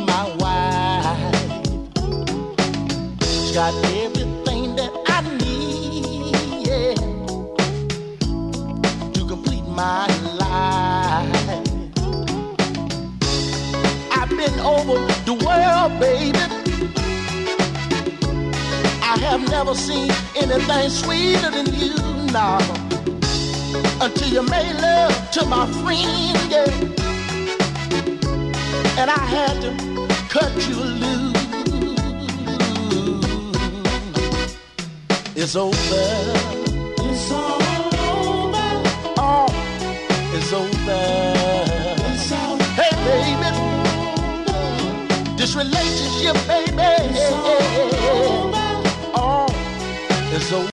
my wife. She's got everything that I need, yeah, to complete my life. I've been over the world, baby. I have never seen anything sweeter than you now. Until you made love to my friend, yeah, and I had to cut you loose. It's over. It's all over. Oh, it's over. It's all hey, baby. This relationship, baby. It's all over. Oh, it's over.